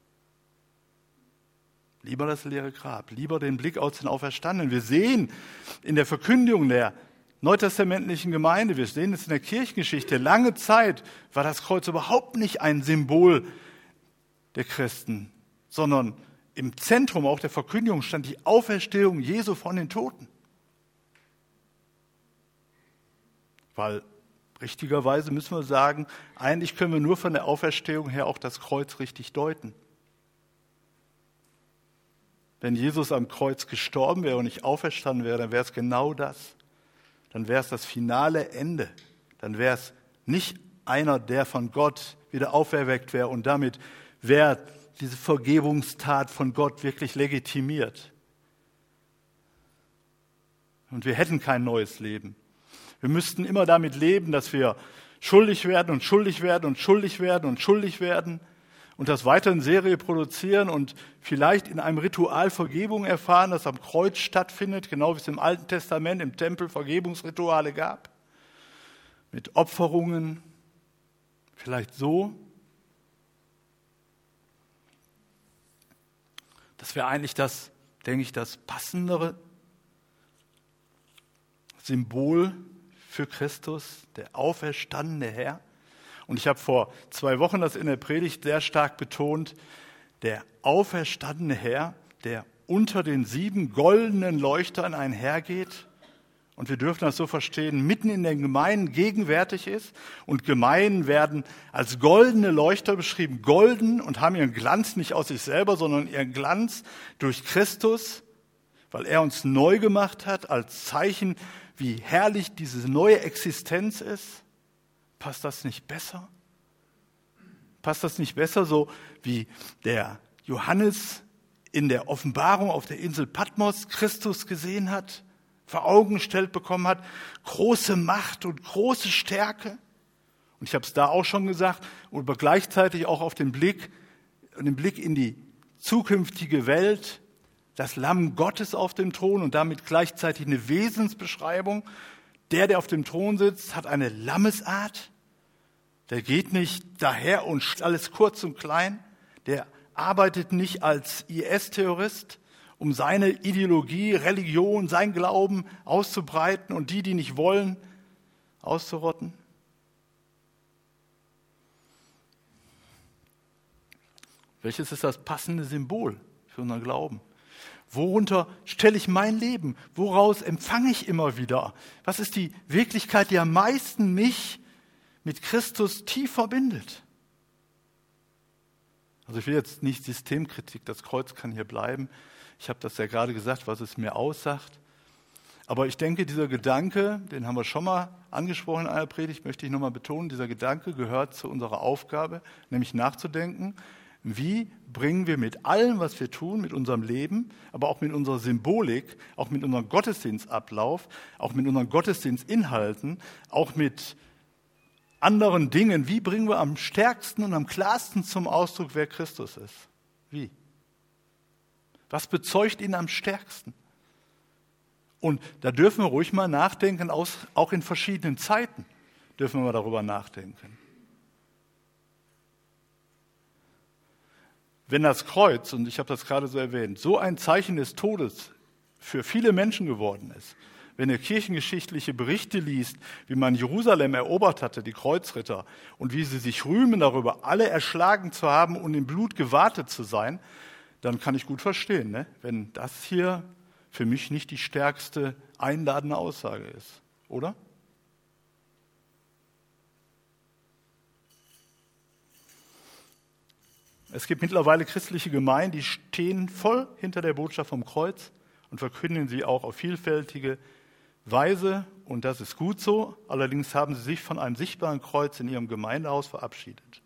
Lieber das leere Grab. Lieber den Blick auf den Auferstandenen. Wir sehen in der Verkündigung der neutestamentlichen Gemeinde, wir sehen es in der Kirchengeschichte, lange Zeit war das Kreuz überhaupt nicht ein Symbol der Christen, sondern im Zentrum auch der Verkündigung stand die Auferstehung Jesu von den Toten. Weil richtigerweise müssen wir sagen, eigentlich können wir nur von der Auferstehung her auch das Kreuz richtig deuten. Wenn Jesus am Kreuz gestorben wäre und nicht auferstanden wäre, dann wäre es genau das. Dann wäre es das finale Ende. Dann wäre es nicht einer, der von Gott wieder auferweckt wäre und damit wäre diese Vergebungstat von Gott wirklich legitimiert. Und wir hätten kein neues Leben. Wir müssten immer damit leben, dass wir schuldig werden und schuldig werden und schuldig werden und schuldig werden und das weiter in Serie produzieren und vielleicht in einem Ritual Vergebung erfahren, das am Kreuz stattfindet, genau wie es im Alten Testament im Tempel Vergebungsrituale gab, mit Opferungen, vielleicht so. Das wäre eigentlich das, denke ich, das passendere Symbol für Christus, der auferstandene Herr. Und ich habe vor 2 Wochen das in der Predigt sehr stark betont, der auferstandene Herr, der unter den 7 goldenen Leuchtern einhergeht. Und wir dürfen das so verstehen, mitten in den Gemeinden gegenwärtig ist. Und Gemeinden werden als goldene Leuchter beschrieben, golden, und haben ihren Glanz nicht aus sich selber, sondern ihren Glanz durch Christus, weil er uns neu gemacht hat, als Zeichen, wie herrlich diese neue Existenz ist. Passt das nicht besser? Passt das nicht besser, so wie der Johannes in der Offenbarung auf der Insel Patmos Christus gesehen hat, vor Augen gestellt bekommen hat, große Macht und große Stärke. Und ich habe es da auch schon gesagt, aber gleichzeitig auch auf den Blick in die zukünftige Welt, das Lamm Gottes auf dem Thron und damit gleichzeitig eine Wesensbeschreibung. Der auf dem Thron sitzt, hat eine Lammesart. Der geht nicht daher und alles kurz und klein. Der arbeitet nicht als IS-Terrorist, um seine Ideologie, Religion, sein Glauben auszubreiten und die nicht wollen, auszurotten? Welches ist das passende Symbol für unseren Glauben? Worunter stelle ich mein Leben? Woraus empfange ich immer wieder? Was ist die Wirklichkeit, die am meisten mich mit Christus tief verbindet? Also ich will jetzt nicht Systemkritik, das Kreuz kann hier bleiben. Ich habe das ja gerade gesagt, was es mir aussagt. Aber ich denke, dieser Gedanke, den haben wir schon mal angesprochen in einer Predigt, möchte ich nochmal betonen, dieser Gedanke gehört zu unserer Aufgabe, nämlich nachzudenken, wie bringen wir mit allem, was wir tun, mit unserem Leben, aber auch mit unserer Symbolik, auch mit unserem Gottesdienstablauf, auch mit unseren Gottesdienstinhalten, auch mit anderen Dingen, wie bringen wir am stärksten und am klarsten zum Ausdruck, wer Christus ist? Wie? Was bezeugt ihn am stärksten? Und da dürfen wir ruhig mal nachdenken, auch in verschiedenen Zeiten dürfen wir mal darüber nachdenken. Wenn das Kreuz, und ich habe das gerade so erwähnt, so ein Zeichen des Todes für viele Menschen geworden ist, wenn ihr kirchengeschichtliche Berichte liest, wie man Jerusalem erobert hatte, die Kreuzritter, und wie sie sich rühmen darüber, alle erschlagen zu haben und im Blut gewartet zu sein, dann kann ich gut verstehen, ne? Wenn das hier für mich nicht die stärkste einladende Aussage ist, oder? Es gibt mittlerweile christliche Gemeinden, die stehen voll hinter der Botschaft vom Kreuz und verkünden sie auch auf vielfältige Weise, und das ist gut so. Allerdings haben sie sich von einem sichtbaren Kreuz in ihrem Gemeindehaus verabschiedet.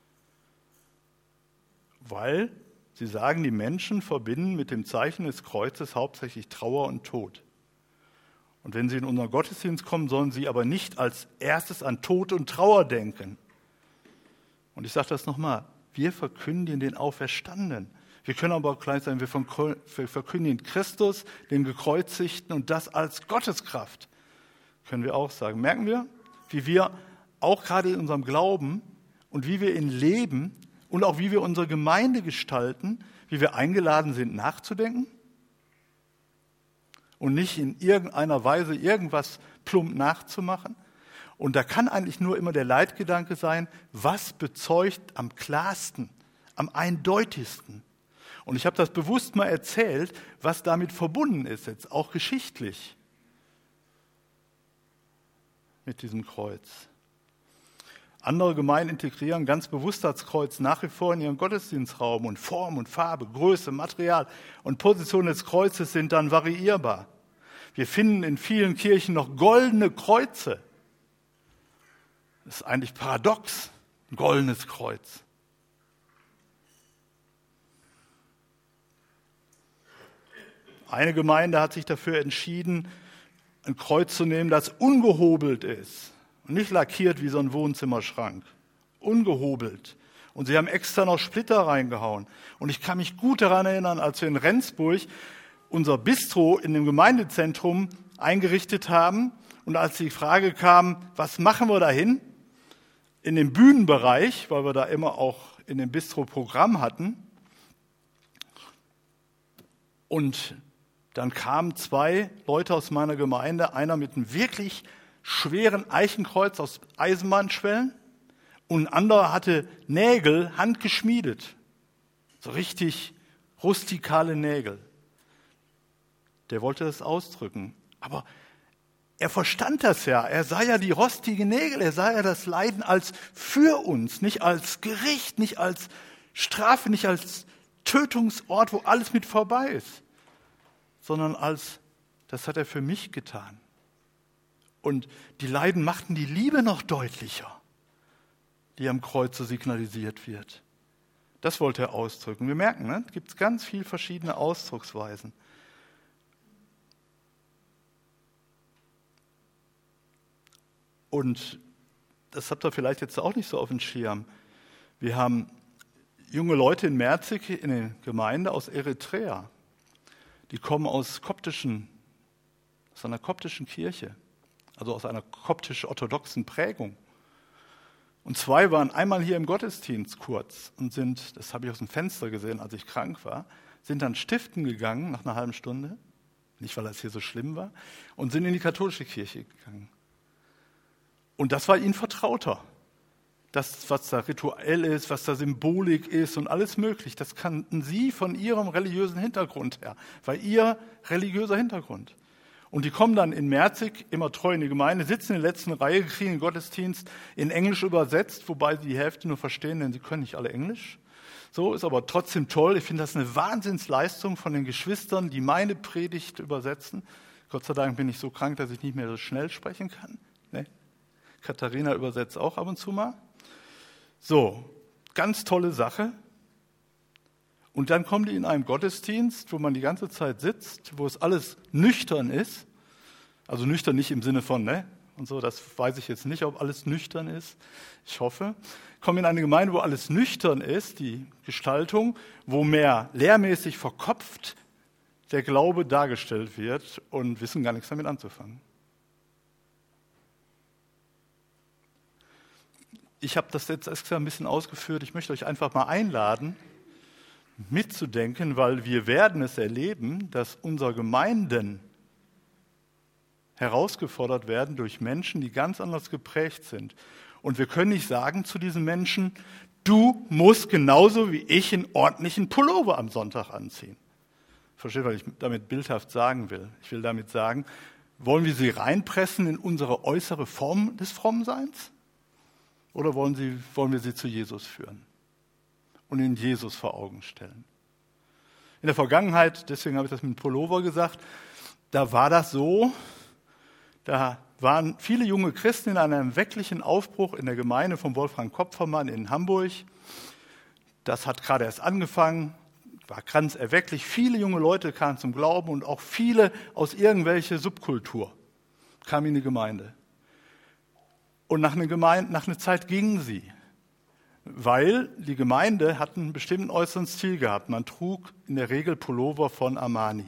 Weil sie sagen, die Menschen verbinden mit dem Zeichen des Kreuzes hauptsächlich Trauer und Tod. Und wenn sie in unseren Gottesdienst kommen, sollen sie aber nicht als erstes an Tod und Trauer denken. Und ich sage das nochmal, wir verkündigen den Auferstandenen. Wir können aber auch gleich sagen, wir verkündigen Christus, den Gekreuzigten, und das als Gotteskraft, können wir auch sagen. Merken wir, wie wir auch gerade in unserem Glauben und wie wir ihn leben und auch wie wir unsere Gemeinde gestalten, wie wir eingeladen sind, nachzudenken und nicht in irgendeiner Weise irgendwas plump nachzumachen. Und da kann eigentlich nur immer der Leitgedanke sein, was bezeugt am klarsten, am eindeutigsten. Und ich habe das bewusst mal erzählt, was damit verbunden ist, jetzt auch geschichtlich mit diesem Kreuz. Andere Gemeinden integrieren ganz bewusst das Kreuz nach wie vor in ihren Gottesdienstraum, und Form und Farbe, Größe, Material und Position des Kreuzes sind dann variierbar. Wir finden in vielen Kirchen noch goldene Kreuze. Das ist eigentlich paradox, ein goldenes Kreuz. Eine Gemeinde hat sich dafür entschieden, ein Kreuz zu nehmen, das ungehobelt ist und nicht lackiert wie so ein Wohnzimmerschrank. Ungehobelt. Und sie haben extra noch Splitter reingehauen. Und ich kann mich gut daran erinnern, als wir in Rendsburg unser Bistro in dem Gemeindezentrum eingerichtet haben und als die Frage kam, was machen wir dahin? In dem Bühnenbereich, weil wir da immer auch in dem Bistro Programm hatten. Und dann kamen 2 Leute aus meiner Gemeinde, einer mit einem wirklich schweren Eichenkreuz aus Eisenbahnschwellen und ein anderer hatte Nägel handgeschmiedet. So richtig rustikale Nägel. Der wollte das ausdrücken. Aber er verstand das ja. Er sah ja die rostigen Nägel. Er sah ja das Leiden als für uns, nicht als Gericht, nicht als Strafe, nicht als Tötungsort, wo alles mit vorbei ist, sondern als, das hat er für mich getan. Und die Leiden machten die Liebe noch deutlicher, die am Kreuz so signalisiert wird. Das wollte er ausdrücken. Wir merken, ne? Es gibt ganz viele verschiedene Ausdrucksweisen. Und das habt ihr vielleicht jetzt auch nicht so auf dem Schirm. Wir haben junge Leute in Merzig in der Gemeinde aus Eritrea. Die kommen aus einer koptischen Kirche, also aus einer koptisch-orthodoxen Prägung. Und 2 waren einmal hier im Gottesdienst kurz und sind, das habe ich aus dem Fenster gesehen, als ich krank war, sind dann stiften gegangen nach einer halben Stunde, nicht weil das hier so schlimm war, und sind in die katholische Kirche gegangen. Und das war ihnen vertrauter. Das, was da rituell ist, was da Symbolik ist und alles möglich, das kannten sie von ihrem religiösen Hintergrund her, war ihr religiöser Hintergrund. Und die kommen dann in Merzig, immer treu in die Gemeinde, sitzen in der letzten Reihe, kriegen den Gottesdienst in Englisch übersetzt, wobei sie die Hälfte nur verstehen, denn sie können nicht alle Englisch. So, ist aber trotzdem toll. Ich finde das eine Wahnsinnsleistung von den Geschwistern, die meine Predigt übersetzen. Gott sei Dank bin ich so krank, dass ich nicht mehr so schnell sprechen kann. Ne? Katharina übersetzt auch ab und zu mal. So, ganz tolle Sache. Und dann kommen die in einem Gottesdienst, wo man die ganze Zeit sitzt, wo es alles nüchtern ist. Also nüchtern nicht im Sinne von, ne? Und so, das weiß ich jetzt nicht, ob alles nüchtern ist. Ich hoffe. Kommen in eine Gemeinde, wo alles nüchtern ist, die Gestaltung, wo mehr lehrmäßig verkopft der Glaube dargestellt wird und wissen gar nichts damit anzufangen. Ich habe das jetzt extra ein bisschen ausgeführt. Ich möchte euch einfach mal einladen, mitzudenken, weil wir werden es erleben, dass unsere Gemeinden herausgefordert werden durch Menschen, die ganz anders geprägt sind. Und wir können nicht sagen zu diesen Menschen, du musst genauso wie ich einen ordentlichen Pullover am Sonntag anziehen. Versteht, was ich damit bildhaft sagen will? Ich will damit sagen, wollen wir sie reinpressen in unsere äußere Form des Frommseins? Oder wollen wir sie zu Jesus führen und ihnen Jesus vor Augen stellen? In der Vergangenheit, deswegen habe ich das mit dem Pullover gesagt, da war das so, da waren viele junge Christen in einem wecklichen Aufbruch in der Gemeinde von Wolfgang Kopfermann in Hamburg. Das hat gerade erst angefangen, war ganz erwecklich. Viele junge Leute kamen zum Glauben und auch viele aus irgendwelcher Subkultur kamen in die Gemeinde. Und nach einer Zeit gingen sie, weil die Gemeinde hat einen bestimmten äußeren Stil gehabt. Man trug in der Regel Pullover von Armani.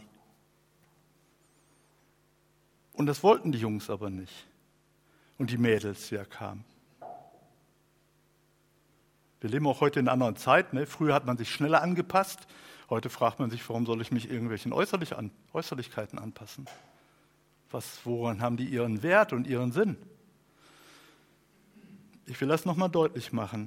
Und das wollten die Jungs aber nicht. Und die Mädels, die da kamen. Wir leben auch heute in einer anderen Zeit. Ne? Früher hat man sich schneller angepasst. Heute fragt man sich, warum soll ich mich irgendwelchen Äußerlichkeiten anpassen? Woran haben die ihren Wert und ihren Sinn? Ich will das nochmal deutlich machen.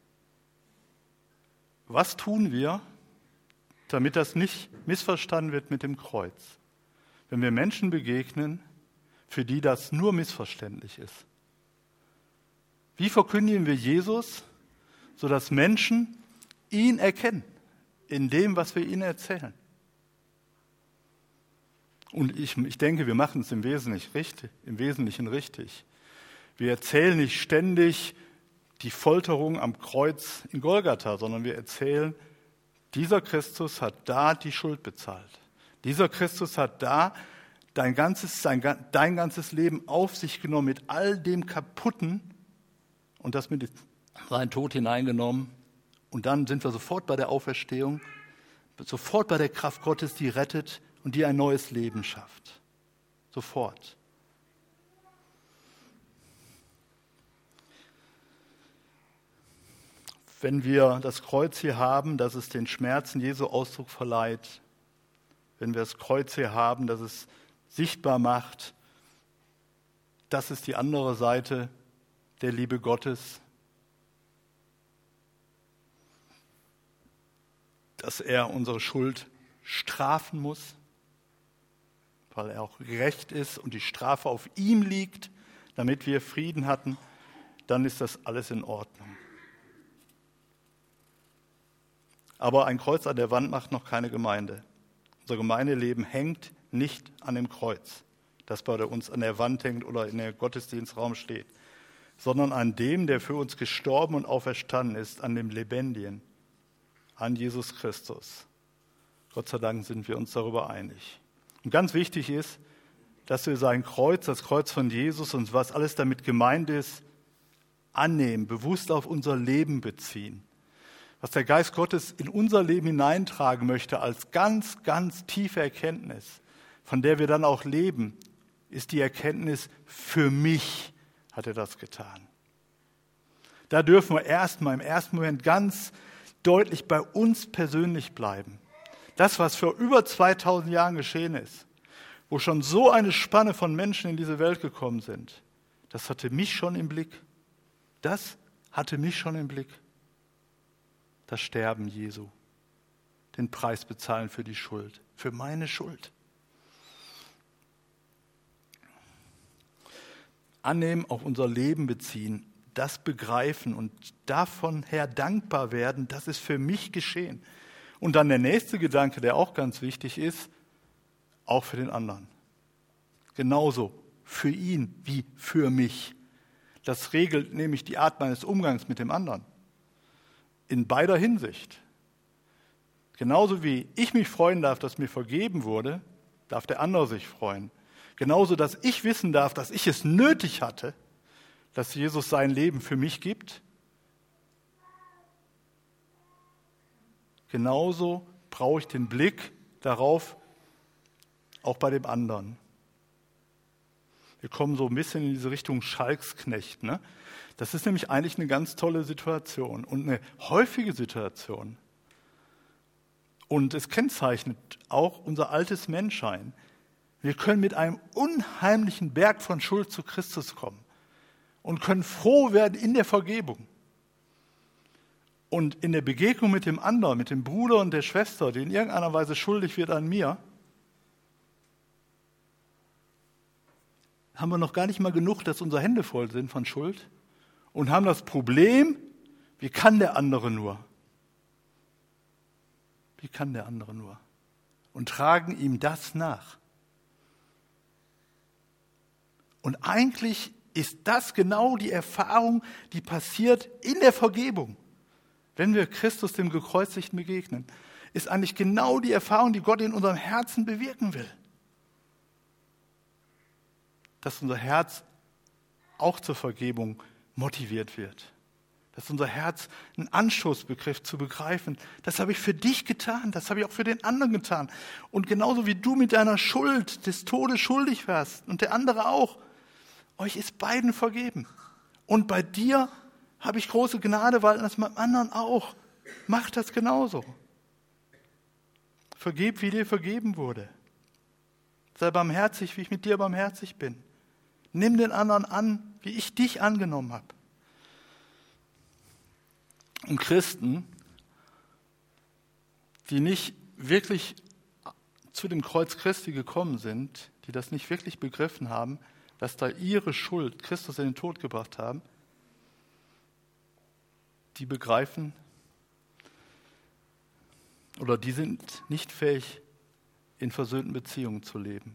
Was tun wir, damit das nicht missverstanden wird mit dem Kreuz? Wenn wir Menschen begegnen, für die das nur missverständlich ist. Wie verkündigen wir Jesus, sodass Menschen ihn erkennen, in dem, was wir ihnen erzählen? Und ich denke, wir machen es im Wesentlichen richtig. Wir erzählen nicht ständig die Folterung am Kreuz in Golgatha, sondern wir erzählen, dieser Christus hat da die Schuld bezahlt. Dieser Christus hat da dein ganzes Leben auf sich genommen mit all dem Kaputten und das mit seinen Tod hineingenommen. Und dann sind wir sofort bei der Auferstehung, sofort bei der Kraft Gottes, die rettet und die ein neues Leben schafft. Sofort. Wenn wir das Kreuz hier haben, dass es den Schmerzen Jesu Ausdruck verleiht, wenn wir das Kreuz hier haben, dass es sichtbar macht, das ist die andere Seite der Liebe Gottes, dass er unsere Schuld strafen muss, weil er auch gerecht ist und die Strafe auf ihm liegt, damit wir Frieden hatten, dann ist das alles in Ordnung. Aber ein Kreuz an der Wand macht noch keine Gemeinde. Unser Gemeindeleben hängt nicht an dem Kreuz, das bei uns an der Wand hängt oder in der Gottesdienstraum steht, sondern an dem, der für uns gestorben und auferstanden ist, an dem Lebendigen, an Jesus Christus. Gott sei Dank sind wir uns darüber einig. Und ganz wichtig ist, dass wir sein Kreuz, das Kreuz von Jesus und was alles damit gemeint ist, annehmen, bewusst auf unser Leben beziehen. Was der Geist Gottes in unser Leben hineintragen möchte als ganz, ganz tiefe Erkenntnis, von der wir dann auch leben, ist die Erkenntnis, für mich hat er das getan. Da dürfen wir erstmal im ersten Moment ganz deutlich bei uns persönlich bleiben. Das, was vor über 2000 Jahren geschehen ist, wo schon so eine Spanne von Menschen in diese Welt gekommen sind, das hatte mich schon im Blick. Das hatte mich schon im Blick. Das Sterben Jesu, den Preis bezahlen für die Schuld, für meine Schuld. Annehmen, auf unser Leben beziehen, das begreifen und davon her dankbar werden, das ist für mich geschehen. Und dann der nächste Gedanke, der auch ganz wichtig ist, auch für den anderen. Genauso für ihn wie für mich. Das regelt nämlich die Art meines Umgangs mit dem anderen. In beider Hinsicht. Genauso wie ich mich freuen darf, dass mir vergeben wurde, darf der andere sich freuen. Genauso, dass ich wissen darf, dass ich es nötig hatte, dass Jesus sein Leben für mich gibt. Genauso brauche ich den Blick darauf, auch bei dem anderen. Wir kommen so ein bisschen in diese Richtung Schalksknecht. Ne? Das ist nämlich eigentlich eine ganz tolle Situation und eine häufige Situation. Und es kennzeichnet auch unser altes Menschsein. Wir können mit einem unheimlichen Berg von Schuld zu Christus kommen und können froh werden in der Vergebung. Und in der Begegnung mit dem anderen, mit dem Bruder und der Schwester, die in irgendeiner Weise schuldig wird an mir, haben wir noch gar nicht mal genug, dass unsere Hände voll sind von Schuld und haben das Problem, wie kann der andere nur? Wie kann der andere nur? Und tragen ihm das nach. Und eigentlich ist das genau die Erfahrung, die passiert in der Vergebung. Wenn wir Christus, dem Gekreuzigten, begegnen, ist eigentlich genau die Erfahrung, die Gott in unserem Herzen bewirken will. Dass unser Herz auch zur Vergebung motiviert wird. Dass unser Herz einen Anstoß begreift, zu begreifen, das habe ich für dich getan, das habe ich auch für den anderen getan. Und genauso wie du mit deiner Schuld des Todes schuldig warst und der andere auch, euch ist beiden vergeben. Und bei dir habe ich große Gnade walten lassen, beim anderen auch. Mach das genauso. Vergib, wie dir vergeben wurde. Sei barmherzig, wie ich mit dir barmherzig bin. Nimm den anderen an, wie ich dich angenommen habe. Und Christen, die nicht wirklich zu dem Kreuz Christi gekommen sind, die das nicht wirklich begriffen haben, dass da ihre Schuld Christus in den Tod gebracht haben, die begreifen oder die sind nicht fähig, in versöhnten Beziehungen zu leben.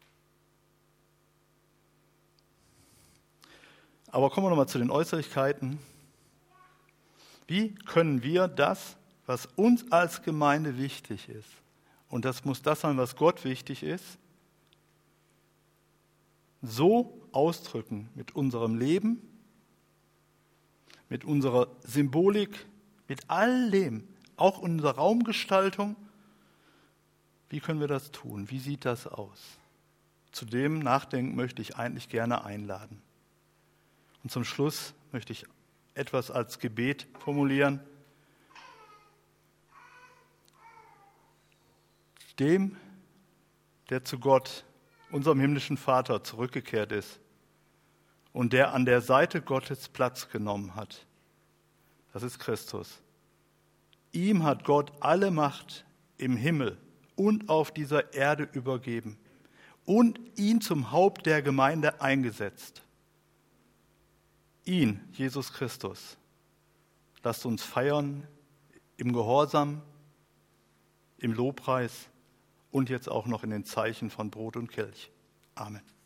Aber kommen wir nochmal zu den Äußerlichkeiten. Wie können wir das, was uns als Gemeinde wichtig ist, und das muss das sein, was Gott wichtig ist, so ausdrücken mit unserem Leben, mit unserer Symbolik, mit all dem, auch unserer Raumgestaltung. Wie können wir das tun? Wie sieht das aus? Zu dem Nachdenken möchte ich eigentlich gerne einladen. Und zum Schluss möchte ich etwas als Gebet formulieren. Dem, der zu Gott, unserem himmlischen Vater, zurückgekehrt ist und der an der Seite Gottes Platz genommen hat, das ist Christus. Ihm hat Gott alle Macht im Himmel und auf dieser Erde übergeben und ihn zum Haupt der Gemeinde eingesetzt. Ihn, Jesus Christus, lasst uns feiern im Gehorsam, im Lobpreis und jetzt auch noch in den Zeichen von Brot und Kelch. Amen.